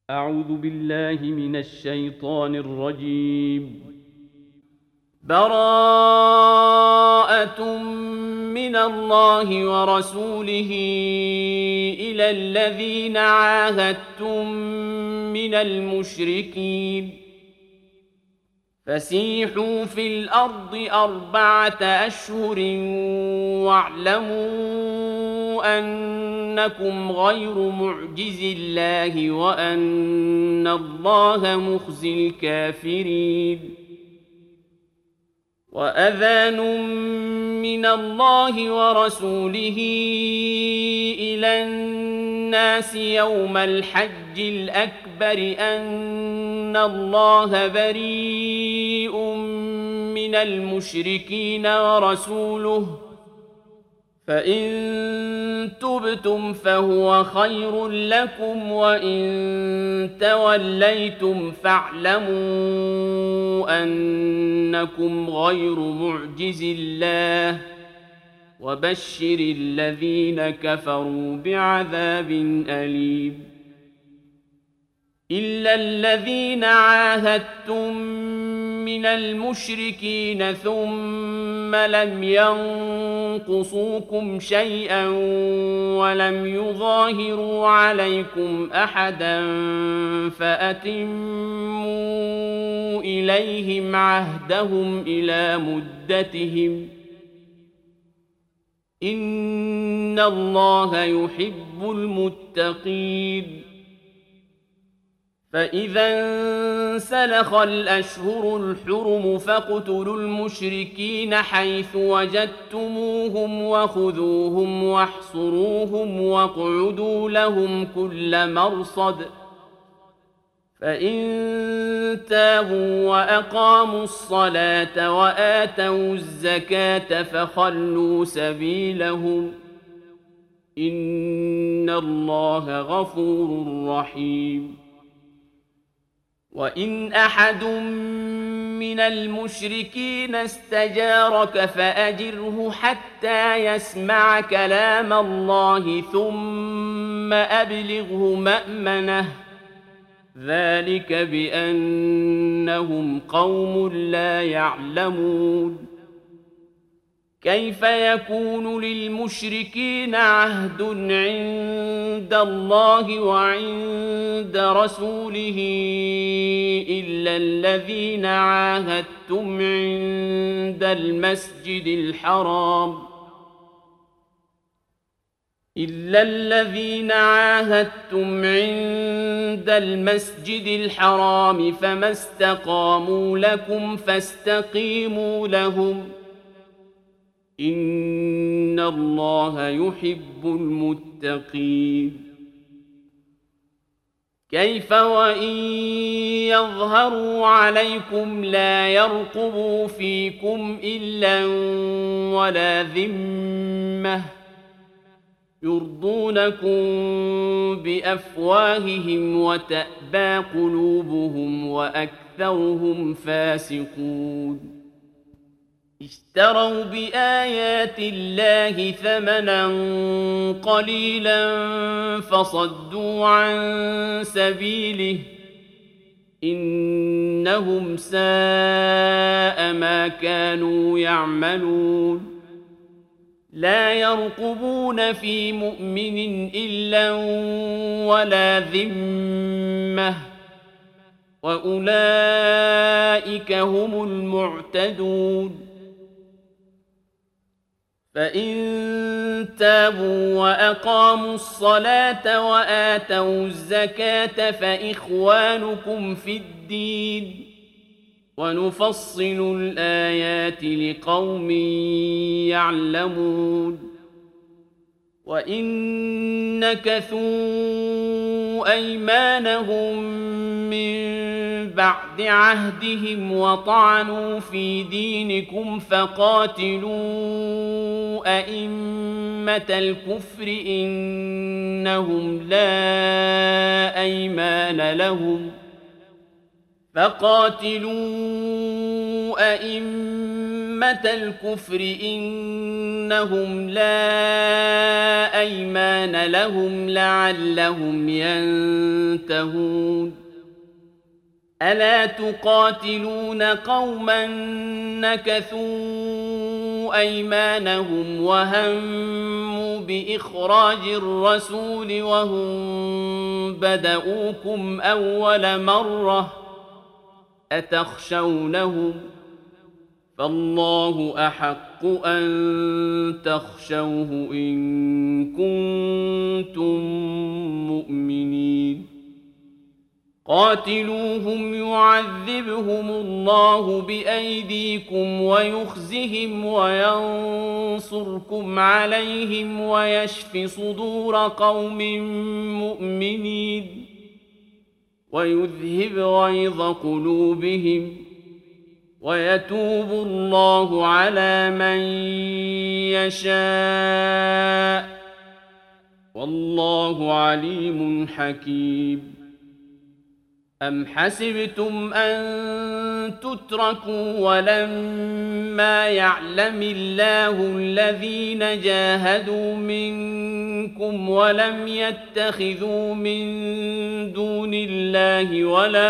أعوذ بالله من الشيطان الرجيم. براءة من الله ورسوله إلى الذين عاهدتم من المشركين فسيحوا في الأرض 4 أشهر واعلموا أنكم غير معجز الله وأن الله مخزي الكافرين. وأذان من الله ورسوله إلى الناس يوم الحج الأكبر أن الله بريء من المشركين ورسوله فإن تبتم فهو خير لكم وإن توليتم فاعلموا أنكم غير معجز الله وبشر الذين كفروا بعذاب أليم. إلا الذين عاهدتم من المشركين ثم لم ينقصوكم شيئا ولم يظاهروا عليكم أحدا فأتموا إليهم عهدهم إلى مدتهم إن الله يحب المتقين. فإذا انسلخ الأشهر الحرم فاقتلوا المشركين حيث وجدتموهم وخذوهم واحصروهم واقعدوا لهم كل مرصد فإن تابوا وأقاموا الصلاة وآتوا الزكاة فخلوا سبيلهم إن الله غفور رحيم. وإن أحد من المشركين استجارك فأجره حتى يسمع كلام الله ثم أبلغه مأمنه ذلك بأنهم قوم لا يعلمون. كيف يكون للمشركين عهد عند الله وعند رسوله إلا الذين عاهدتم عند المسجد الحرام فما استقاموا لكم فاستقيموا لهم إن الله يحب المتقين. كيف وإن يظهروا عليكم لا يرقبوا فيكم إلا ولا ذمة يرضونكم بأفواههم وتأبى قلوبهم وأكثرهم فاسقون. اشتروا بآيات الله ثمنا قليلا فصدوا عن سبيله إنهم ساء ما كانوا يعملون. لا يرقبون في مؤمن إلا ولا ذمة وأولئك هم المعتدون. فإن تابوا وأقاموا الصلاة وآتوا الزكاة فإخوانكم في الدين ونفصل الآيات لقوم يعلمون. وإن نكثوا أيمانهم من بعد عهدهم وطعنوا في دينكم فقاتلوا أئمة الكفر إنهم لا أيمان لهم فقاتلوا أئمة الكفر إنهم لا أيمان لهم لعلهم ينتهون ألا تقاتلون قوما نكثوا أيمانهم وهموا بإخراج الرسول وهم بدؤوكم أول مرة أتخشونهم فالله أحق أن تخشوه إن كنتم مؤمنين قاتلوهم يعذبهم الله بأيديكم ويخزهم وينصركم عليهم ويشف صدور قوم مؤمنين ويذهب غيظ قلوبهم ويتوب الله على من يشاء والله عليم حكيم أم حسبتم أن تتركوا ولما يعلم الله الذين جاهدوا منكم ولم يتخذوا من دون الله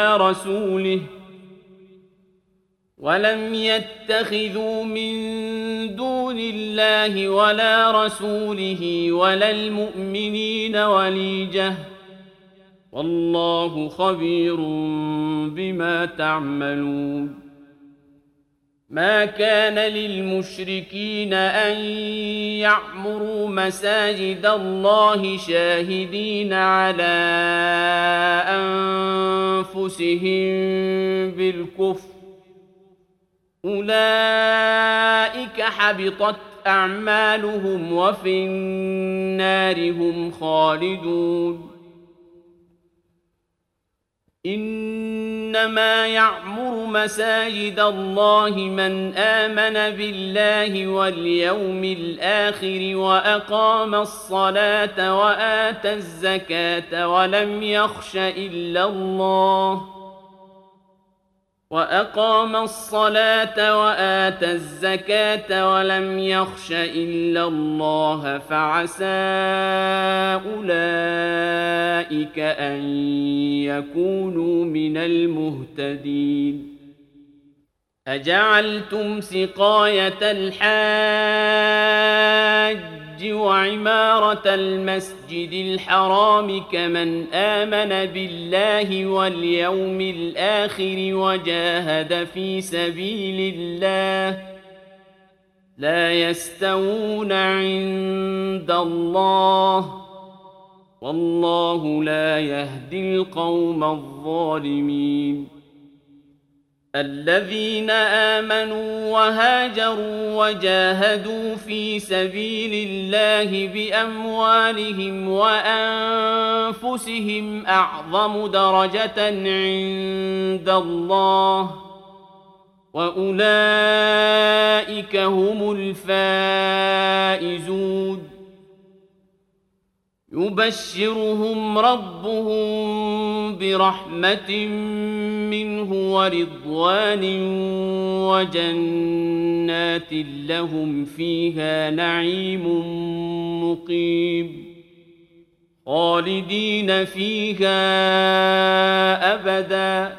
ولا رسوله ولا المؤمنين وليجة والله خبير بما تعملون ما كان للمشركين أن يعمروا مساجد الله شاهدين على أنفسهم بالكفر أولئك حبطت أعمالهم وفي النار هم خالدون إنما يعمر مساجد الله من آمن بالله واليوم الآخر وأقام الصلاة وآتى الزكاة ولم يخش إلا الله فعسى أولئك أن يكونوا من المهتدين أجعلتم سقاية الحاج وعمارة المسجد الحرام كمن آمن بالله واليوم الآخر وجاهد في سبيل الله لا يستوون عند الله والله لا يهدي القوم الظالمين الذين آمنوا وهاجروا وجاهدوا في سبيل الله بأموالهم وأنفسهم أعظم درجة عند الله وأولئك هم الفائزون يبشرهم ربهم برحمة منه ورضوان وجنات لهم فيها نعيم مقيم خالدين فيها أبدا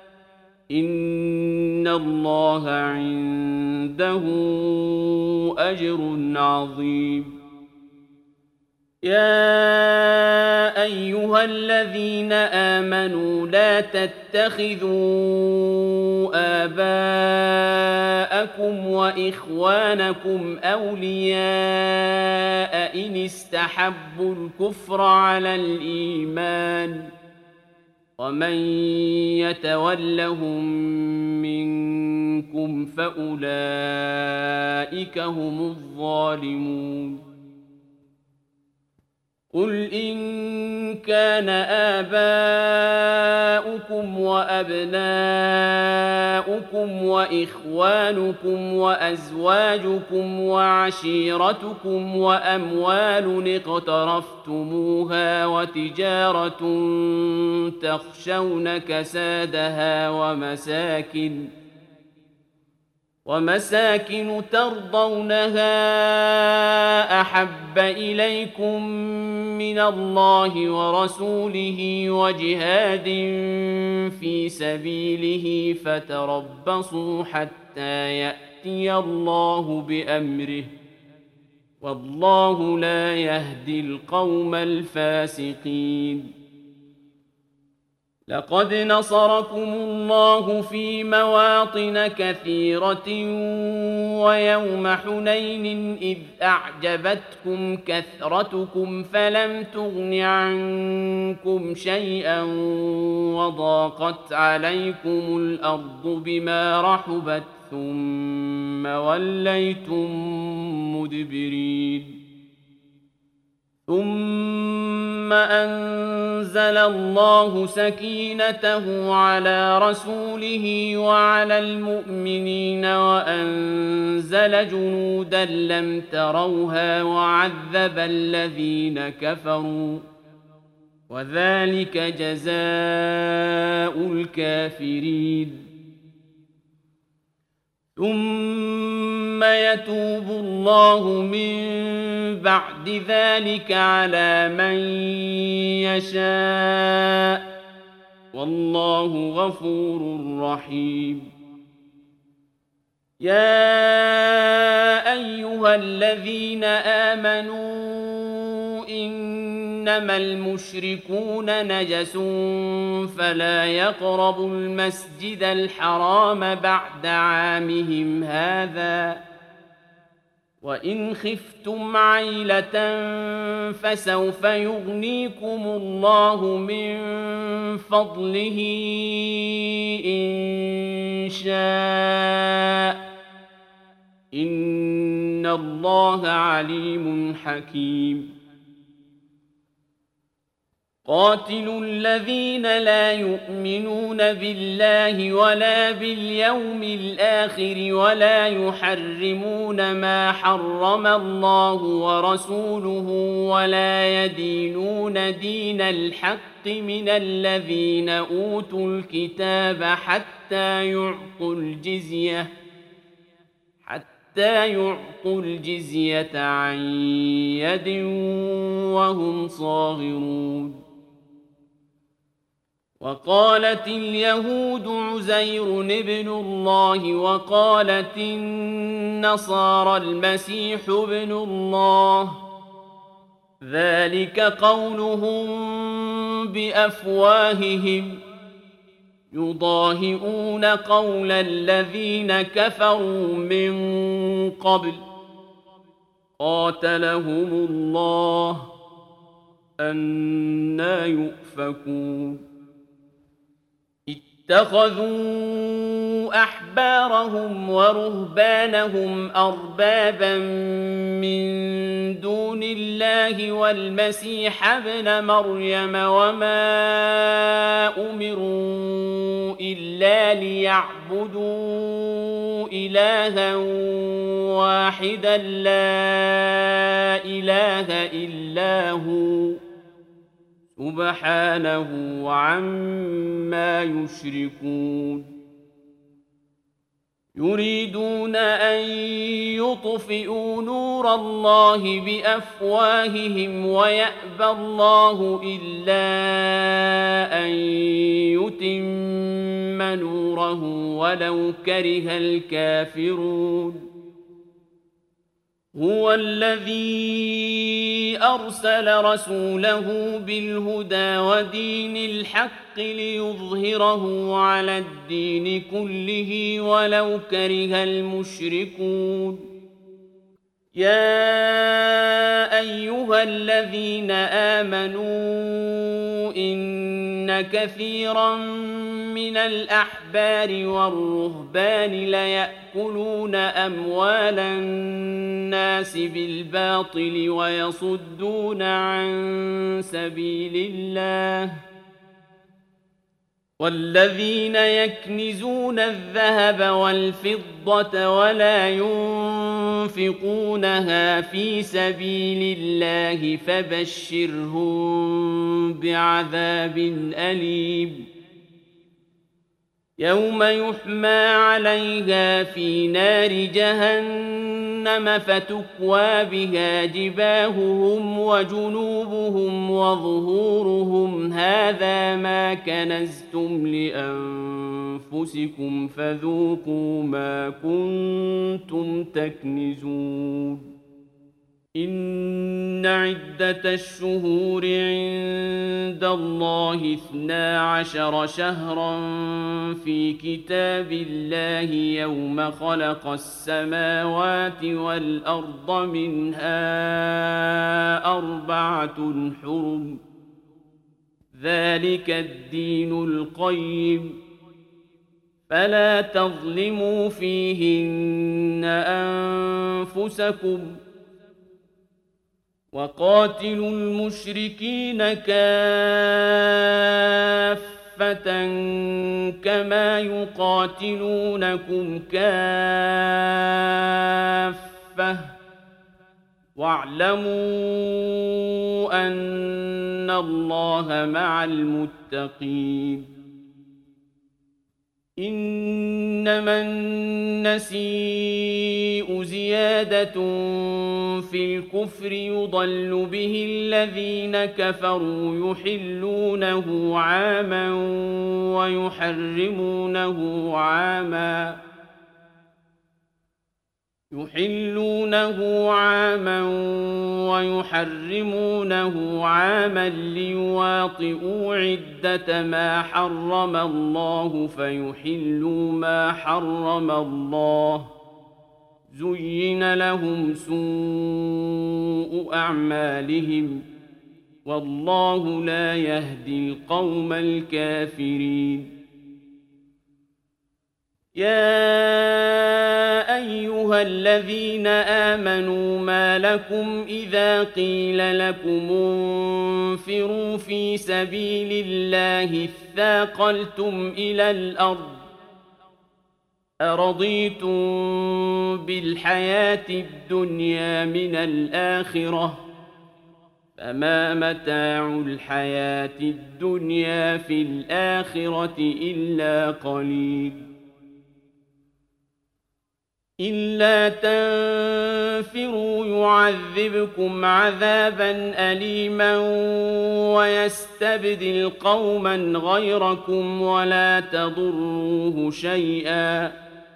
إن الله عنده أجر عظيم يا أيها الذين آمنوا لا تتخذوا آباءكم وإخوانكم أولياء إن استحبوا الكفر على الإيمان ومن يتولهم منكم فأولئك هم الظالمون قل إن كان إخوانكم وأبناؤكم وإخوانكم وأزواجكم وعشيرتكم وأموال اقترفتموها وتجارة تخشون كسادها ومساكن ترضونها أحب إليكم من الله ورسوله وجهاد في سبيله فتربصوا حتى يأتي الله بأمره والله لا يهدي القوم الفاسقين. لقد نصركم الله في مواطن كثيرة ويوم حنين إذ أعجبتكم كثرتكم فلم تغن عنكم شيئا وضاقت عليكم الأرض بما رحبت ثم وليتم مدبرين. ثم أنزل الله سكينته على رسوله وعلى المؤمنين وأنزل جنودا لم تروها وعذب الذين كفروا وذلك جزاء الكافرين. ثم يتوب الله من بعد ذلك على من يشاء والله غفور رحيم. يا أيها الذين آمنوا إنما المشركون نجس فلا يقربوا المسجد الحرام بعد عامهم هذا وإن خفتم عيلة فسوف يغنيكم الله من فضله إن شاء إن الله عليم حكيم. قاتلوا الذين لا يؤمنون بالله ولا باليوم الآخر ولا يحرمون ما حرم الله ورسوله ولا يدينون دين الحق من الذين أوتوا الكتاب حتى يعطوا الجزية عن يد وهم صاغرون. وقالت اليهود عزير ابن الله وقالت النصارى المسيح ابن الله ذلك قولهم بأفواههم يضاهئون قول الذين كفروا من قبل قاتلهم الله أنى يؤفكون. اتخذوا أحبارهم ورهبانهم أربابا من دون الله والمسيح ابن مريم وما أمروا إلا ليعبدوا إلها واحدا لا إله إلا هو سبحانه عما يشركون. يريدون أن يطفئوا نور الله بأفواههم ويأبى الله إلا أن يتم نوره ولو كره الكافرون. هو الذي أرسل رسوله بالهدى ودين الحق ليظهره على الدين كله ولو كره المشركون. يا أيها الذين آمنوا إن كثيرا من الأحبار والرهبان ليأكلون أموال الناس بالباطل ويصدون عن سبيل الله والذين يكنزون الذهب والفضة ولا ينفقونها في سبيل الله فبشرهم بعذاب أليم يوم يحمى عليها في نار جهنم فتكوى بها جباههم وجنوبهم وظهورهم هذا ما كنزتم لأنفسكم فذوقوا ما كنتم تكنزون إن عدة الشهور عند الله 12 شهرا في كتاب الله يوم خلق السماوات والأرض منها 4 حرم ذلك الدين القيم فلا تظلموا فيهن أنفسكم وقاتلوا المشركين كافة كما يقاتلونكم كافة واعلموا أن الله مع المتقين إنما النسيء زيادة في الكفر يضل به الذين كفروا يحلونه عاما ويحرمونه عاما ليواطئوا عدة ما حرم الله فيحلوا ما حرم الله زين لهم سوء أعمالهم والله لا يهدي القوم الكافرين يا أيها الذين آمنوا ما لكم إذا قيل لكم انفروا في سبيل الله اثاقلتم إلى الأرض أرضيتم بالحياة الدنيا من الآخرة فما متاع الحياة الدنيا في الآخرة إلا قليل إلا تنفروا يعذبكم عذابا أليما ويستبدل قوما غيركم ولا تضروه شيئا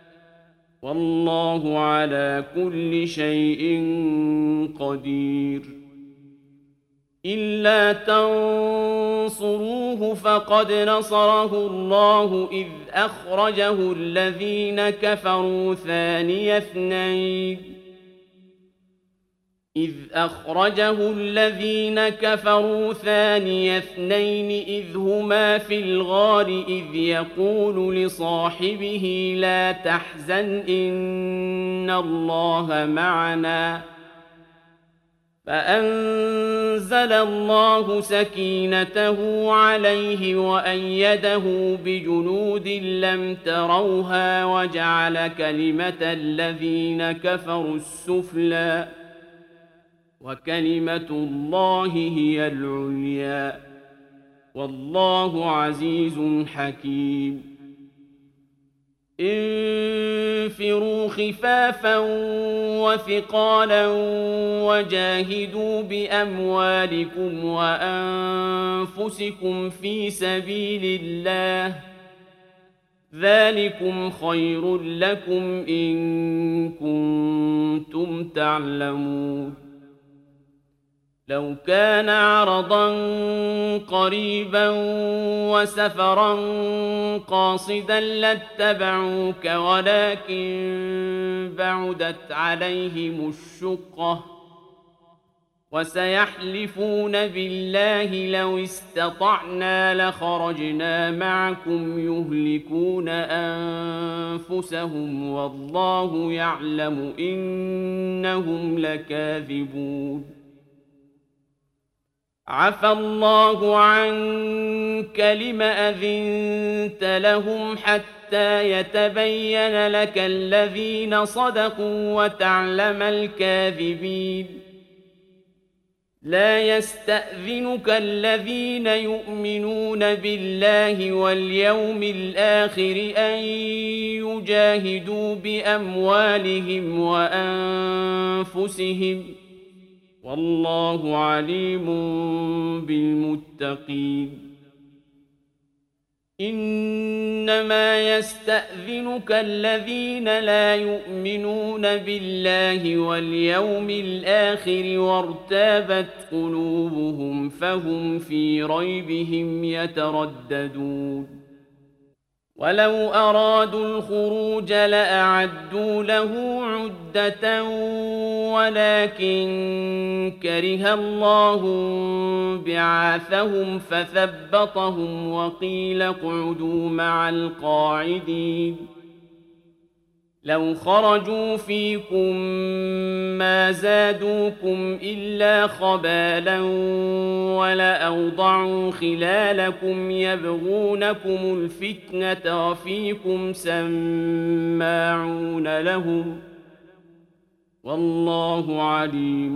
والله على كل شيء قدير إلا تنصروه فقد نصره الله إذ أخرجه الذين كفروا ثاني اثنين إذ هما في الغار إذ يقول لصاحبه لا تحزن إن الله معنا فأنزل الله سكينته عليه وأيده بجنود لم تروها وجعل كلمة الذين كفروا السفلى وكلمة الله هي العليا والله عزيز حكيم انفروا خفافا وثقالا وجاهدوا بأموالكم وأنفسكم في سبيل الله ذلكم خير لكم إن كنتم تعلمون لو كان عرضا قريبا وسفرا قاصدا لاتبعوك ولكن بعدت عليهم الشقة وسيحلفون بالله لو استطعنا لخرجنا معكم يهلكون أنفسهم والله يعلم إنهم لكاذبون عفى الله عنك لم أذنت لهم حتى يتبين لك الذين صدقوا وتعلم الكاذبين لا يستأذنك الذين يؤمنون بالله واليوم الآخر أن يجاهدوا بأموالهم وأنفسهم والله عليم بالمتقين إنما يستأذنك الذين لا يؤمنون بالله واليوم الآخر وارتابت قلوبهم فهم في ريبهم يترددون ولو أرادوا الخروج لأعدوا له عدة ولكن كره الله بعاثهم فثبطهم وقيل اقعدوا مع القاعدين لو خرجوا فيكم ما زادوكم إلا خبالا ولأوضعوا خلالكم يبغونكم الفتنة وفيكم سماعون لهم والله عليم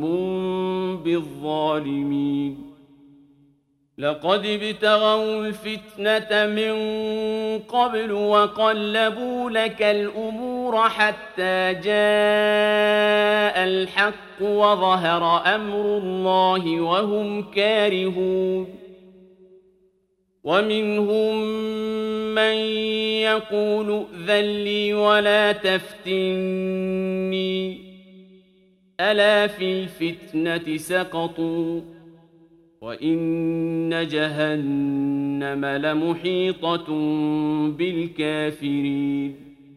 بالظالمين لقد ابتغوا الفتنة من قبل وقلبوا لك الأمور حتى جاء الحق وظهر أمر الله وهم كارهون ومنهم من يقول ائذن لي ولا تفتني ألا في الفتنة سقطوا وإن جهنم لمحيطة بالكافرين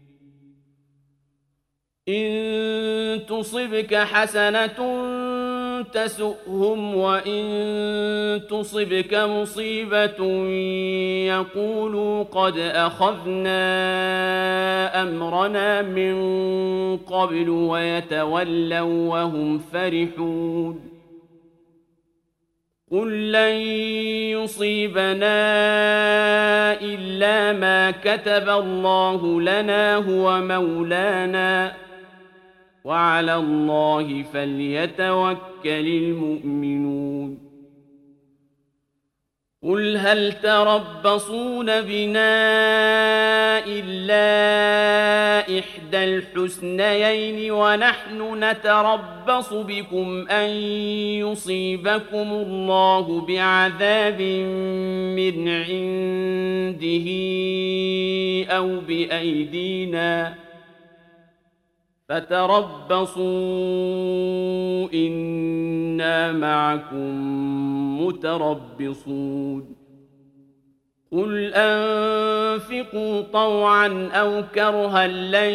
إن تصبك حسنة تسؤهم وإن تصبك مصيبة يقولوا قد أخذنا أمرنا من قبل ويتولوا وهم فرحون قل لن يصيبنا إلا ما كتب الله لنا هو مولانا وعلى الله فليتوكل المؤمنون قل هل تربصون بنا إلا إحدى الحسنيين ونحن نتربص بكم أن يصيبكم الله بعذاب من عنده أو بأيدينا فتربصوا إنا معكم متربصون قل أنفقوا طوعا أو كرها لن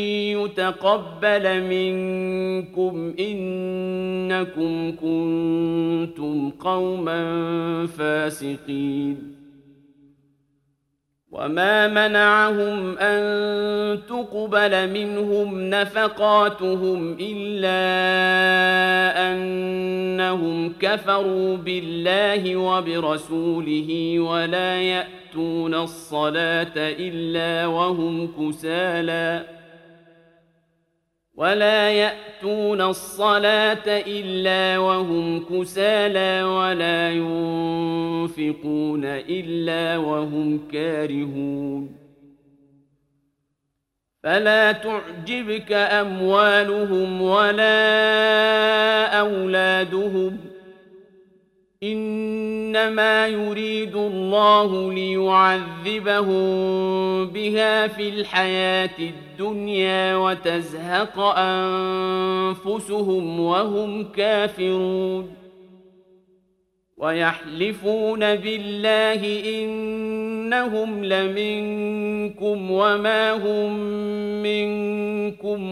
يتقبل منكم إنكم كنتم قوما فاسقين وما منعهم أن تقبل منهم نفقاتهم إلا أنهم كفروا بالله وبرسوله ولا يأتون الصلاة إلا وهم كسالى ولا ينفقون إلا وهم كارهون فلا تعجبك أموالهم ولا أولادهم إنما يريد الله ليعذبهم بها في الحياة الدنيا وتزهق أنفسهم وهم كافرون ويحلفون بالله إنهم لمنكم وما هم منكم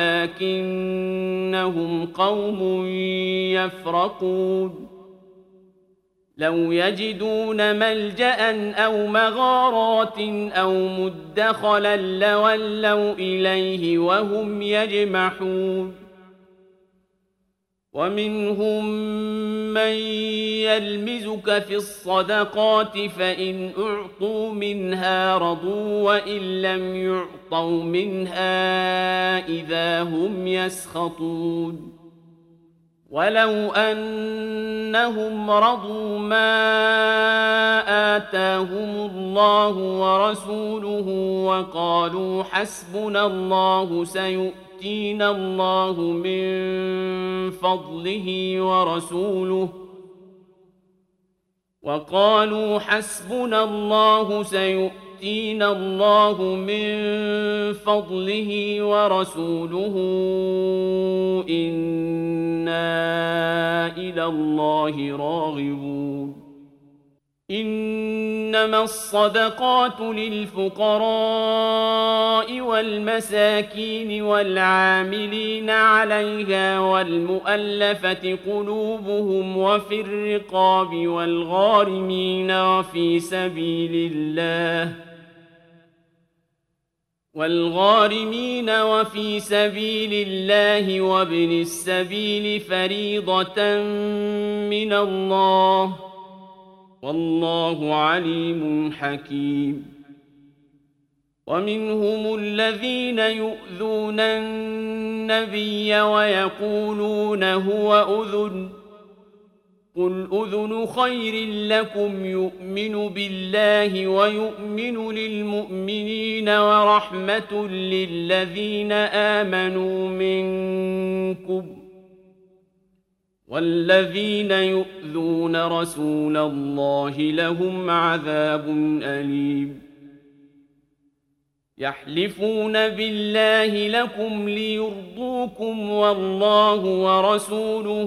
ولكنهم قوم يفرقون لو يجدون ملجأ أو مغارات أو مدخلا لولوا إليه وهم يجمحون ومنهم من يلمزك في الصدقات فإن أعطوا منها رضوا وإن لم يعطوا منها إذا هم يسخطون ولو أنهم رضوا ما آتاهم الله ورسوله وقالوا حسبنا الله سيؤتينا الله من فضله ورسوله إنا إلى الله راغبون إنما الصدقات للفقراء والمساكين والعاملين عليها والمؤلفة قلوبهم وفي الرقاب والغارمين وفي سبيل الله وابن السبيل فريضة من الله والله عليم حكيم ومنهم الذين يؤذون النبي ويقولون هو أذن قل أذن خير لكم يؤمن بالله ويؤمن للمؤمنين ورحمة للذين آمنوا منكم والذين يؤذون رسول الله لهم عذاب أليم يحلفون بالله لكم ليرضوكم والله ورسوله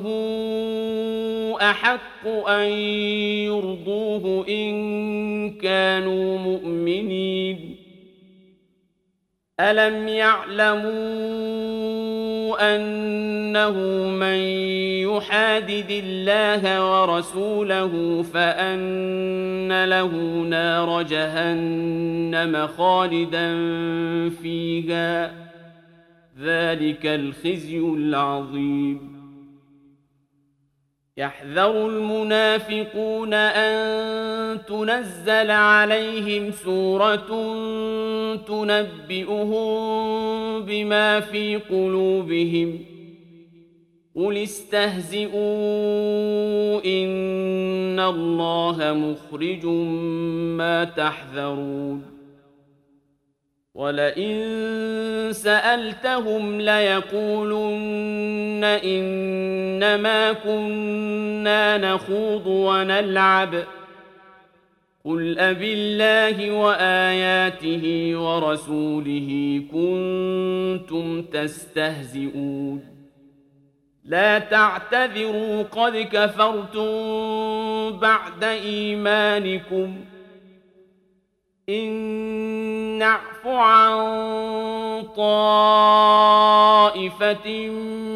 أحق أن يرضوه إن كانوا مؤمنين ألم يعلموا أنه من يحادد الله ورسوله فأن له نار جهنم خالدا فيها ذلك الخزي العظيم يحذر المنافقون أن تنزل عليهم سورة تنبئهم بما في قلوبهم قل استهزئوا إن الله مخرج ما تحذرون ولئن سألتهم ليقولن إنما كنا نخوض ونلعب قل أبالله وآياته ورسوله كنتم تستهزئون لا تعتذروا قد كفرتم بعد إيمانكم إن نعف عن طائفة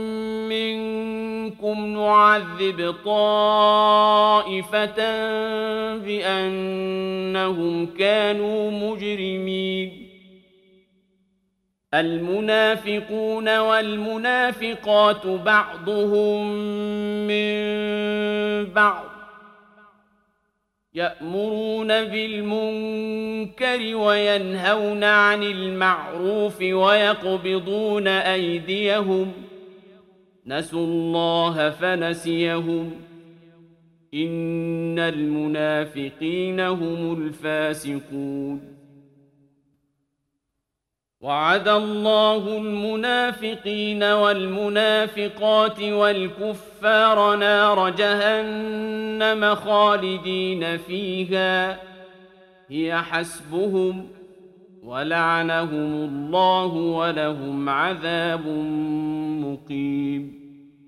منكم نعذب طائفة بأنهم كانوا مجرمين المنافقون والمنافقات بعضهم من بعض يأمرون بالمنكر وينهون عن المعروف ويقبضون أيديهم نسوا الله فنسيهم إن المنافقين هم الفاسقون وعد الله المنافقين والمنافقات والكفار نار جهنم خالدين فيها هي حسبهم ولعنهم الله ولهم عذاب مقيم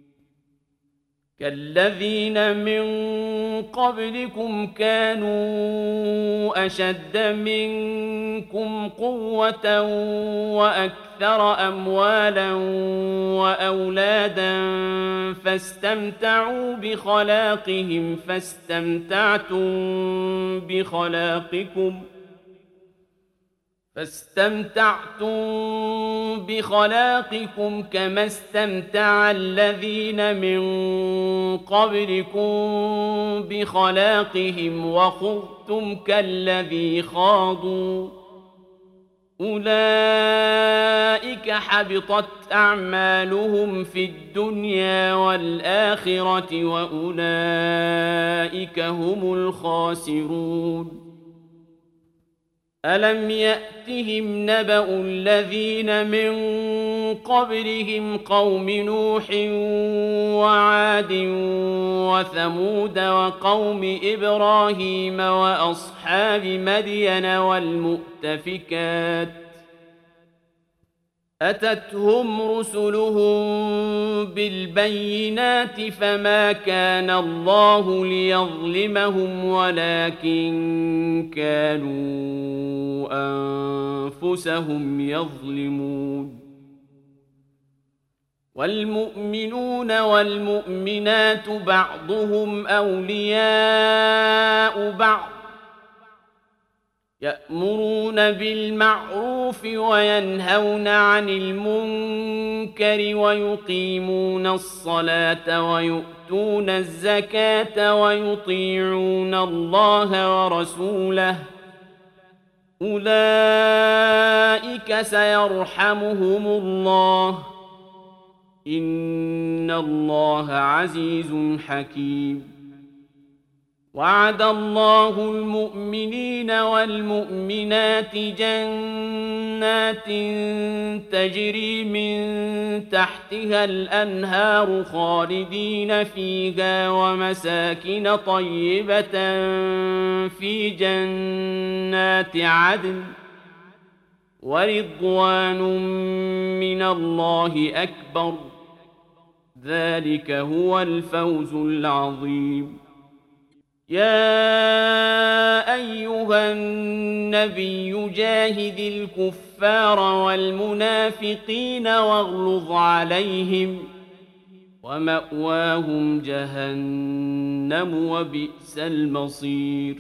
كالذين من قبلكم كانوا أشد منكم قوة وأكثر أموالا وأولادا فاستمتعوا بخلاقهم فاستمتعتم بخلاقكم كما استمتع الذين من قبلكم بخلاقهم وخضتم كالذي خاضوا أولئك حبطت أعمالهم في الدنيا والآخرة وأولئك هم الخاسرون ألم يأتهم نبأ الذين من قبلهم قوم نوح وعاد وثمود وقوم إبراهيم وأصحاب مدين والمؤتفكات أتتهم رسلهم بالبينات فما كان الله ليظلمهم ولكن كانوا أنفسهم يظلمون والمؤمنون والمؤمنات بعضهم أولياء بعض يأمرون بالمعروف وينهون عن المنكر ويقيمون الصلاة ويؤتون الزكاة ويطيعون الله ورسوله أولئك سيرحمهم الله إن الله عزيز حكيم وعد الله المؤمنين والمؤمنات جنات تجري من تحتها الأنهار خالدين فيها ومساكن طيبة في جنات عدن ورضوان من الله أكبر ذلك هو الفوز العظيم يا أيها النبي جاهد الكفار والمنافقين واغلظ عليهم ومأواهم جهنم وبئس المصير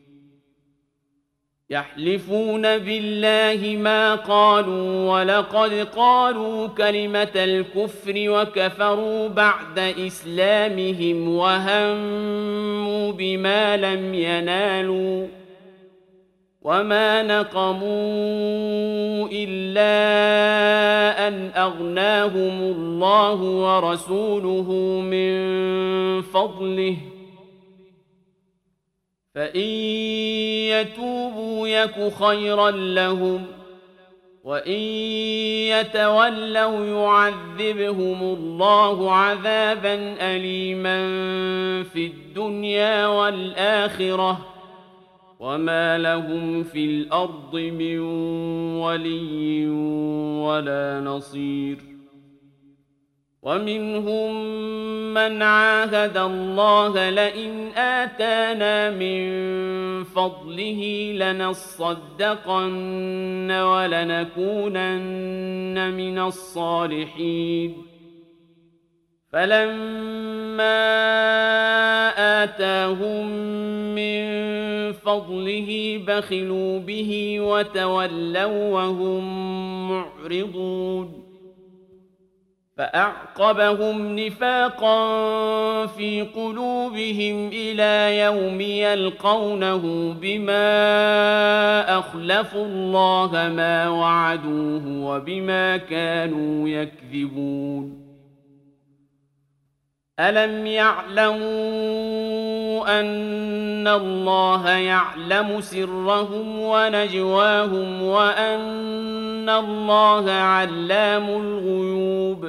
يحلفون بالله ما قالوا ولقد قالوا كلمة الكفر وكفروا بعد إسلامهم وهموا بما لم ينالوا وما نقموا إلا أن أغناهم الله ورسوله من فضله فإن يتوبوا يك خيرا لهم وإن يتولوا يعذبهم الله عذابا أليما في الدنيا والآخرة وما لهم في الأرض من ولي ولا نصير ومنهم من عاهد الله لئن آتانا من فضله لنصدقن ولنكونن من الصالحين فلما آتاهم من فضله بخلوا به وتولوا وهم معرضون فأعقبهم نفاقا في قلوبهم إلى يوم يلقونه بما أخلفوا الله ما وعدوه وبما كانوا يكذبون ألم يعلموا أن الله يعلم سرهم ونجواهم وأن الله علام الغيوب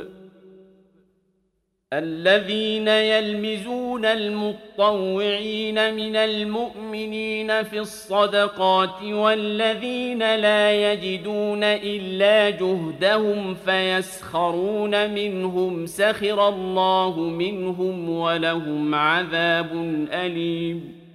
الذين يلمزون المطوعين من المؤمنين في الصدقات والذين لا يجدون إلا جهدهم فيسخرون منهم سخر الله منهم ولهم عذاب أليم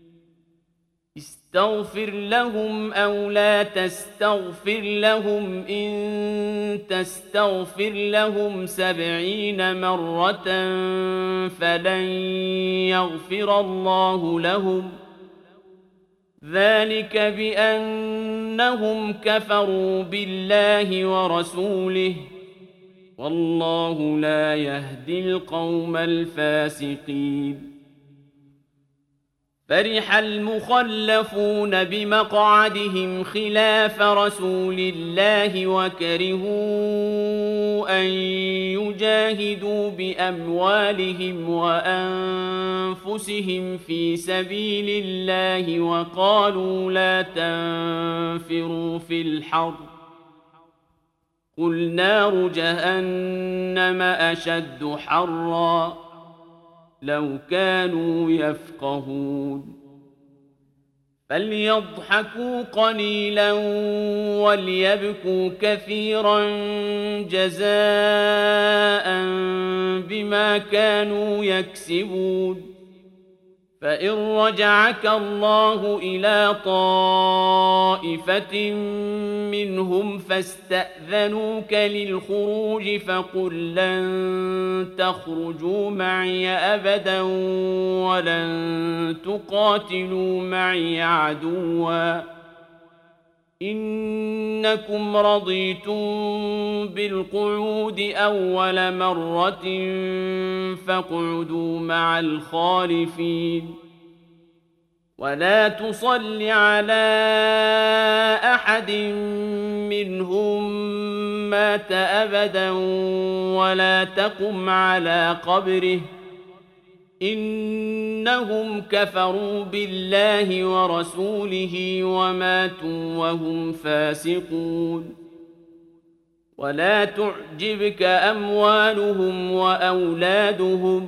استغفر لهم أو لا تستغفر لهم إن تستغفر لهم 70 مرة فلن يغفر الله لهم ذلك بأنهم كفروا بالله ورسوله والله لا يهدي القوم الفاسقين فرح المخلفون بمقعدهم خلاف رسول الله وكرهوا أن يجاهدوا بأموالهم وأنفسهم في سبيل الله وقالوا لا تنفروا في الحر قل نار جهنم أشد حرًّا لو كانوا يفقهون فليضحكوا قليلا وليبكوا كثيرا جزاء بما كانوا يكسبون فإن رجعك الله إلى طائفة منهم فاستأذنوك للخروج فقل لن تخرجوا معي أبدا ولن تقاتلوا معي عدوا إنكم رضيتم بالقعود أول مرة فاقعدوا مع الخالفين ولا تصل على أحد منهم مات أبدا ولا تقم على قبره إنهم كفروا بالله ورسوله وماتوا وهم فاسقون ولا تعجبك أموالهم وأولادهم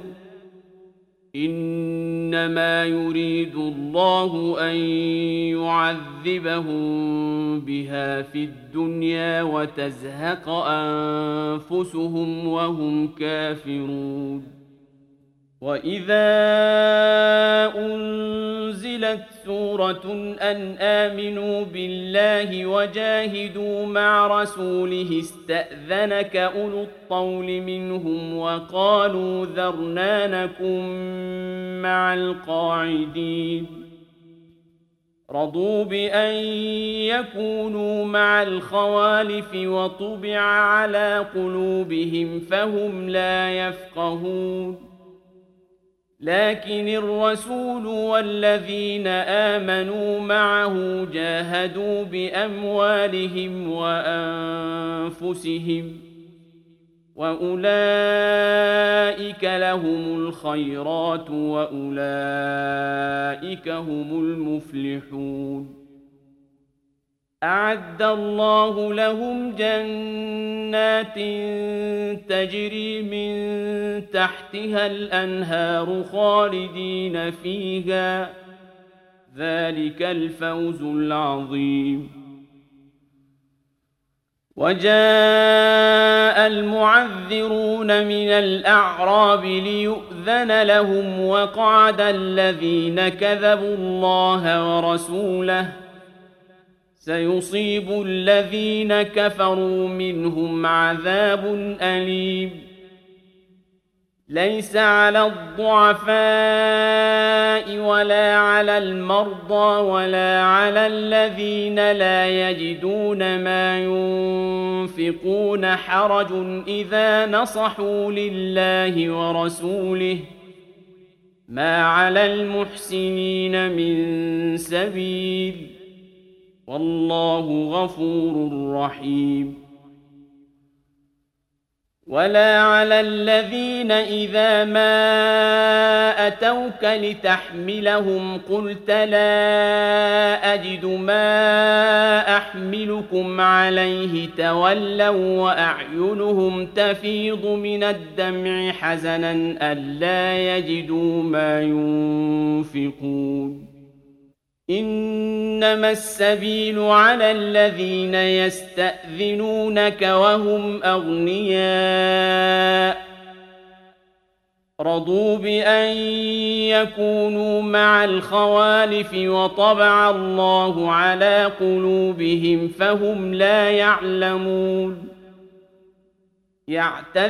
إنما يريد الله أن يعذبهم بها في الدنيا وتزهق أنفسهم وهم كافرون وإذا أنزلت سورة أن آمنوا بالله وجاهدوا مع رسوله استأذنك أولو الطول منهم وقالوا ذرنا نكن مع القاعدين رضوا بأن يكونوا مع الخوالف وطبع على قلوبهم فهم لا يفقهون لكن الرسول والذين آمنوا معه جاهدوا بأموالهم وأنفسهم وأولئك لهم الخيرات وأولئك هم المفلحون أعد الله لهم جنات تجري من تحتها الأنهار خالدين فيها ذلك الفوز العظيم وجاء المعذرون من الأعراب ليؤذن لهم وقعد الذين كذبوا الله ورسوله سيصيب الذين كفروا منهم عذاب أليم ليس على الضعفاء ولا على المرضى ولا على الذين لا يجدون ما ينفقون حرج إذا نصحوا لله ورسوله ما على المحسنين من سبيل والله غفور رحيم ولا على الذين إذا ما أتوك لتحملهم قلت لا أجد ما أحملكم عليه تولوا وأعينهم تفيض من الدمع حزنا ألا يجدوا ما ينفقون إنما السبيل على الذين يستأذنونك وهم أغنياء رضوا بأن يكونوا مع الخوالف وطبع الله على قلوبهم فهم لا يعلمون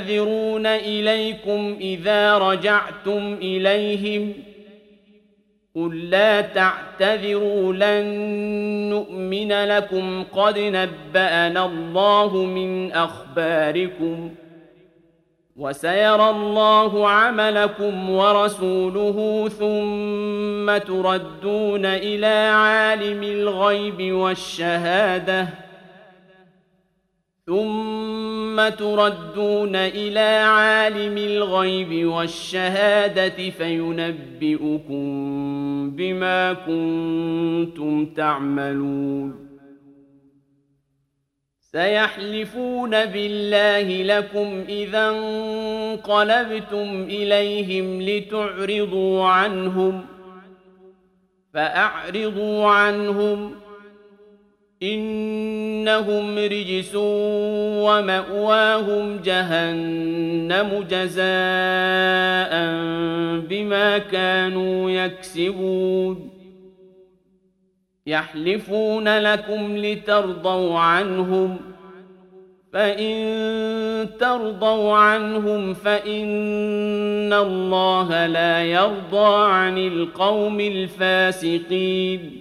يعتذرون إليكم إذا رجعتم إليهم قل لا تعتذروا لن نؤمن لكم قد نبأنا الله من أخباركم وسيرى الله عملكم ورسوله ثم تردون إلى عالم الغيب والشهادة فينبئكم بما كنتم تعملون سيحلفون بالله لكم إذا انقلبتم إليهم لتعرضوا عنهم فأعرضوا عنهم إنهم رجس ومأواهم جهنم جزاء بما كانوا يكسبون يحلفون لكم لترضوا عنهم فإن ترضوا عنهم فإن الله لا يرضى عن القوم الفاسقين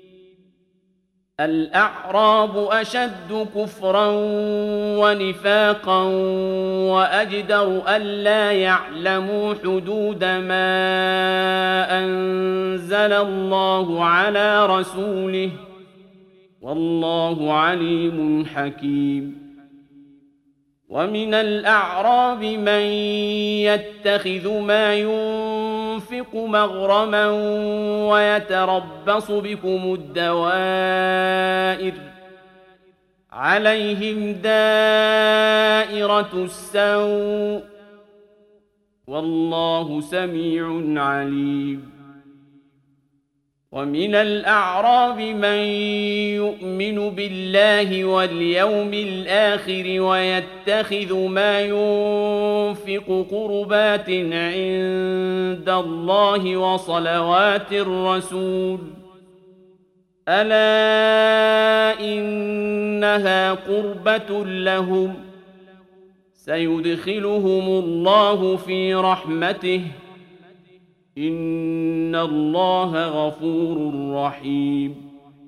الأعراب أشد كفرا ونفاقا وأجدر ألا يعلموا حدود ما أنزل الله على رسوله والله عليم حكيم ومن الأعراب من يتخذ ما ينفق مغرما ويتربص بكم الدوائر عليهم دائرة السوء والله سميع عليم ومن الأعراب من يؤمن بالله واليوم الآخر ويتخذ ما ينفق قربات عند الله وصلوات الرسول ألا إنها قربة لهم سيدخلهم الله في رحمته إن الله غفور رحيم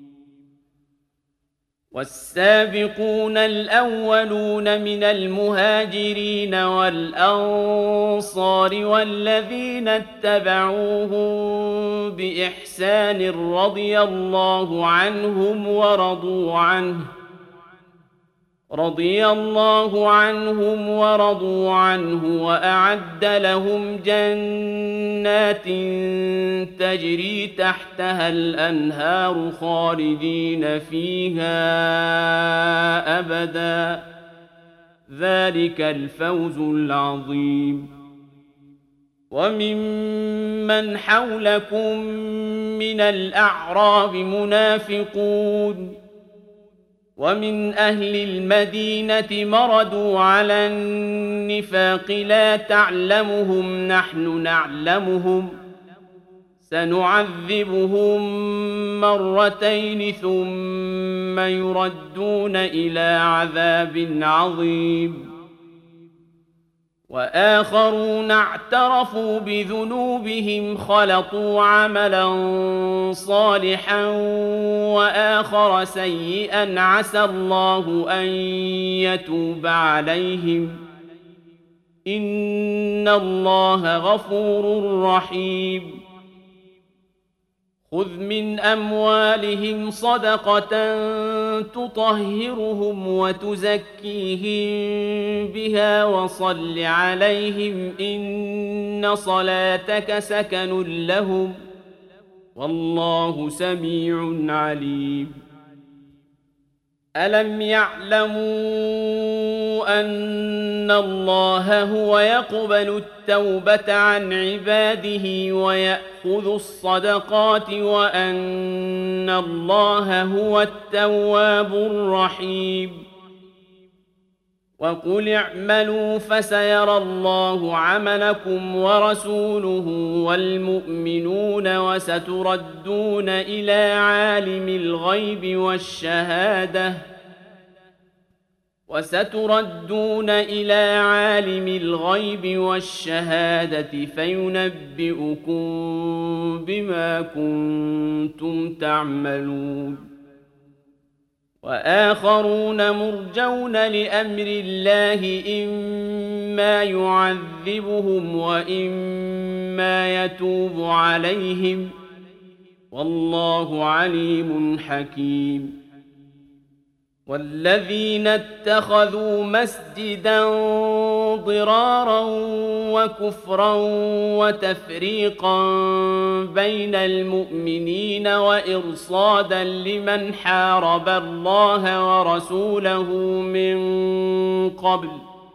والسابقون الأولون من المهاجرين والأنصار والذين اتبعوهم بإحسان رضي الله عنهم ورضوا عنه وأعد لهم جنات تجري تحتها الأنهار خالدين فيها أبدا ذلك الفوز العظيم وممن حولكم من الأعراب منافقون ومن أهل المدينة مردوا على النفاق لا تعلمهم نحن نعلمهم سنعذبهم مرتين ثم يردون إلى عذاب عظيم وآخرون اعترفوا بذنوبهم خلطوا عملا صالحا وآخر سيئا عسى الله أن يتوب عليهم إن الله غفور رحيم خذ من أموالهم صدقة تطهرهم وتزكيهم بها وصل عليهم إن صلاتك سكن لهم والله سميع عليم ألم يعلموا أن الله هو يقبل التوبة عن عباده ويأخذ الصدقات وأن الله هو التواب الرحيم وقل اعملوا فسيرى الله عملكم ورسوله والمؤمنون وستردون إلى عالم الغيب والشهادة وستردون إلى عالم الغيب والشهادة فينبئكم بما كنتم تعملون وآخرون مرجون لأمر الله إما يعذبهم وإما يتوب عليهم والله عليم حكيم والذين اتخذوا مسجدا ضرارا وكفرا وتفريقا بين المؤمنين وإرصادا لمن حارب الله ورسوله من قبل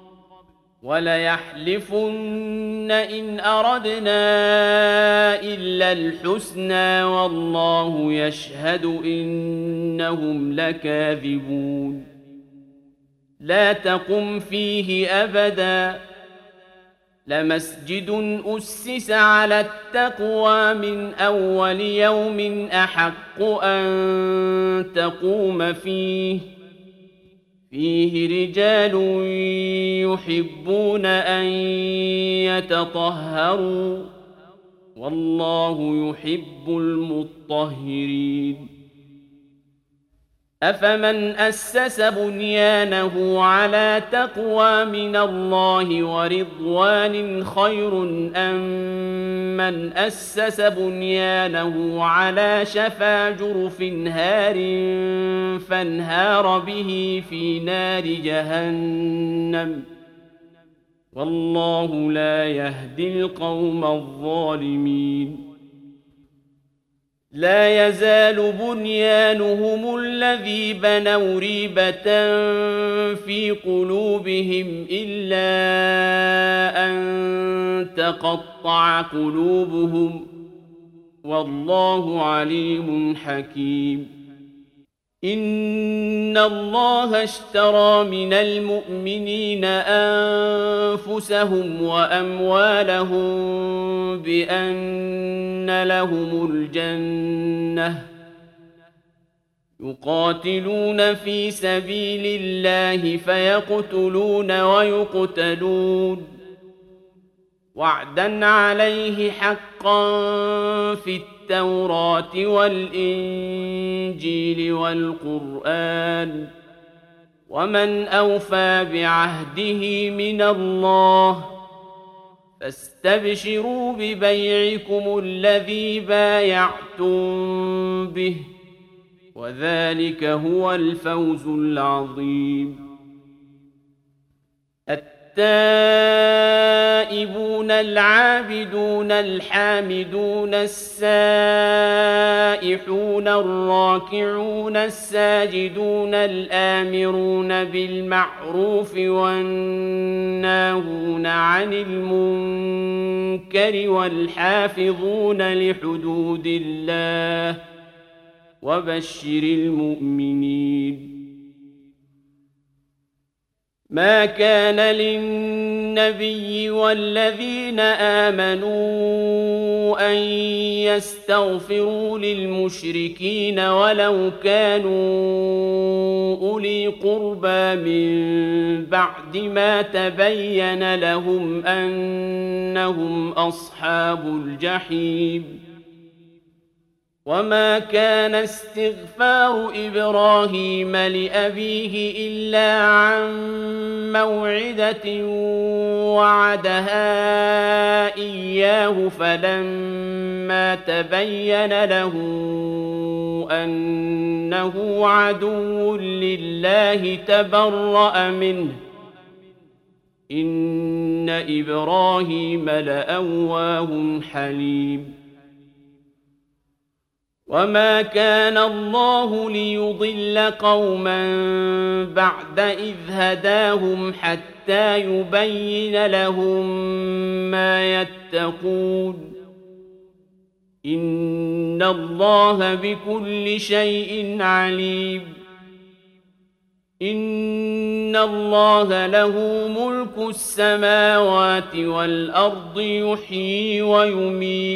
وليحلفن إن أردنا إلا الحسنى والله يشهد إنهم لكاذبون لا تقم فيه أبدا لمسجد أسس على التقوى من أول يوم أحق أن تقوم فيه رجال يحبون أن يتطهروا والله يحب المطهرين أفمن أسس بنيانه على تقوى من الله ورضوان خير أم من أسس بنيانه على شفا جرف هار فانهار به في نار جهنم والله لا يهدي القوم الظالمين لا يزال بنيانهم الذي بنوا ريبة في قلوبهم إلا أن تقطع قلوبهم والله عليم حكيم إن الله اشترى من المؤمنين أنفسهم وأموالهم بأن لهم الجنة يقاتلون في سبيل الله فيقتلون ويقتلون وعدا عليه حقا في التوراة والإنجيل والقرآن ومن أوفى بعهده من الله فاستبشروا ببيعكم الذي بايعتم به وذلك هو الفوز العظيم التائبون العابدون الحامدون السائحون الراكعون الساجدون الآمرون بالمعروف والناهون عن المنكر والحافظون لحدود الله وبشر المؤمنين ما كان للنبي والذين آمنوا أن يستغفروا للمشركين ولو كانوا أولي قربى من بعد ما تبين لهم أنهم أصحاب الجحيم وما كان استغفار إبراهيم لأبيه إلا عن موعدة وعدها إياه فلما تبين له أنه عدو لله تبرأ منه إن إبراهيم لأواه حليم وما كان الله ليضل قوما بعد إذ هداهم حتى يبين لهم ما يتقون إن الله بكل شيء عليم إن الله له ملك السماوات والأرض يحيي ويميت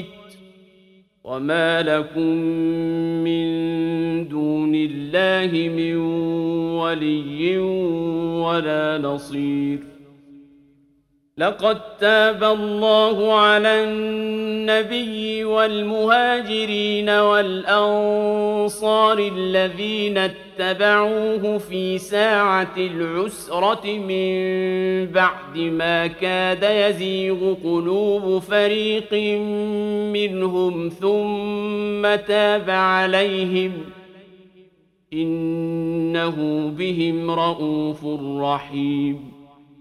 وما لكم من دون الله من ولي ولا نصير. لقد تاب الله على النبي والمهاجرين والأنصار الذين اتبعوه في ساعة العسرة من بعد ما كاد يزيغ قلوب فريق منهم ثم تاب عليهم إنه بهم رءوف رحيم.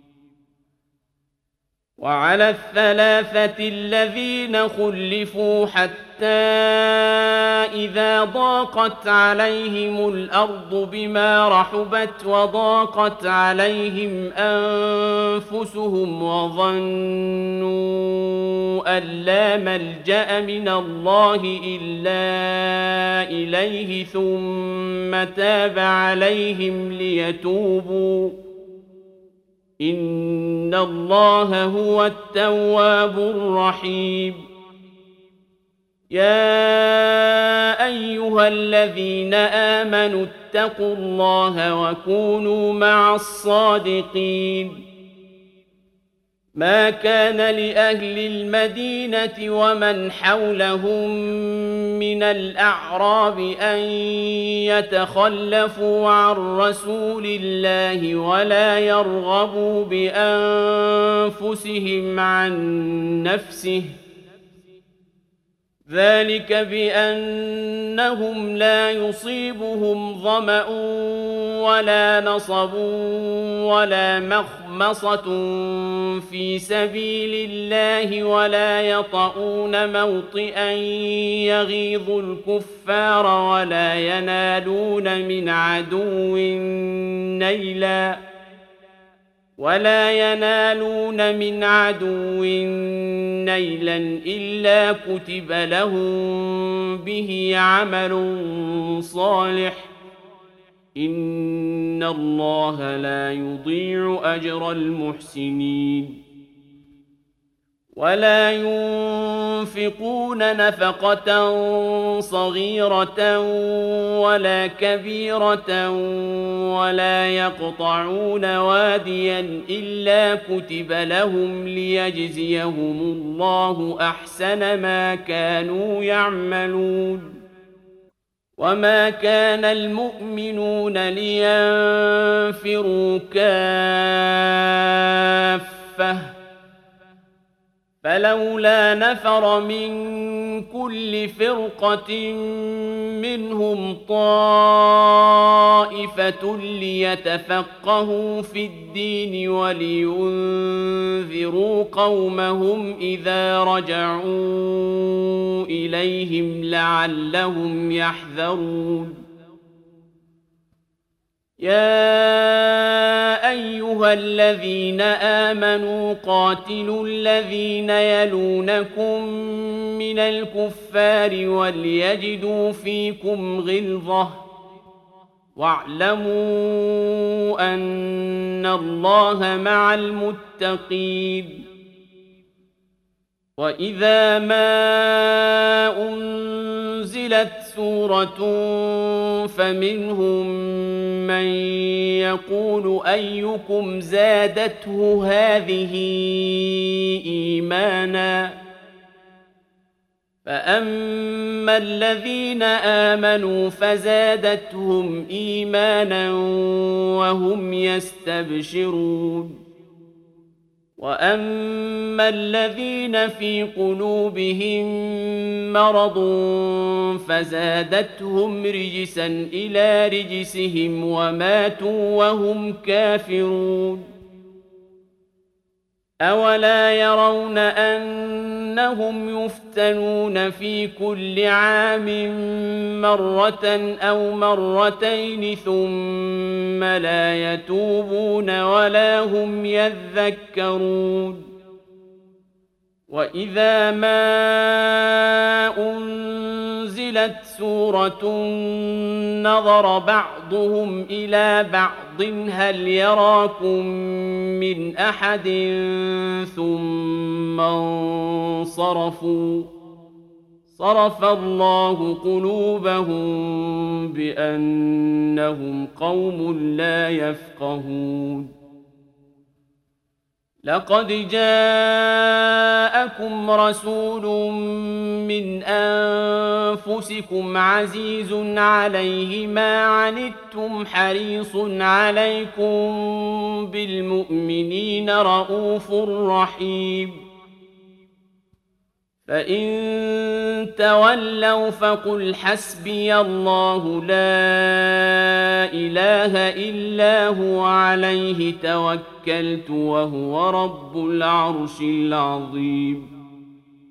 وعلى الثلاثة الذين خلفوا حتى إذا ضاقت عليهم الأرض بما رحبت وضاقت عليهم أنفسهم وظنوا أن لا ملجأ من الله إلا إليه ثم تاب عليهم ليتوبوا إن الله هو التواب الرحيم. يا أيها الذين آمنوا اتقوا الله وكونوا مع الصادقين. ما كان لأهل المدينة ومن حولهم من الأعراب أن يتخلفوا عن رسول الله ولا يرغبوا بأنفسهم عن نفسه ذلك بأنهم لا يصيبهم ظمأ ولا نصب ولا مخمصة في سبيل الله ولا يطؤون موطئا يغيظ الكفار ولا ينالون من عدو نيلا إلا كتب لهم به عمل صالح إن الله لا يضيع أجر المحسنين. ولا ينفقون نفقة صغيرة ولا كبيرة ولا يقطعون واديا إلا كتب لهم ليجزيهم الله أحسن ما كانوا يعملون. وما كان المؤمنون لينفروا كافة فلولا نفر من كل فرقة منهم طائفة ليتفقهوا في الدين ولينذروا قومهم إذا رجعوا إليهم لعلهم يحذرون. يا أيها الذين آمنوا قاتلوا الذين يلونكم من الكفار وليجدوا فيكم غلظة واعلموا أن الله مع المتقين. وإذا ما أنزلت سورة فمنهم من يقول أيكم زادته هذه إيمانا فأما الذين آمنوا فزادتهم إيمانا وهم يستبشرون. وأما الذين في قلوبهم مرض فزادتهم رجسا إلى رجسهم وماتوا وهم كافرون. أولا يرون أنهم يفتنون في كل عام مرة أو مرتين ثم لا يتوبون ولا هم يذكرون. وإذا ما أنزلت سورة نظر بعضهم إلى بعض هل يراكم من أحد ثم انصرفوا صرف الله قلوبهم بأنهم قوم لا يفقهون لقد جاءكم رسول من أنفسكم عزيز عليه ما عنتم حريص عليكم بالمؤمنين رءوف رحيم فإن تولوا فقل حسبي الله لا إله إلا هو عليه توكلت وهو رب العرش العظيم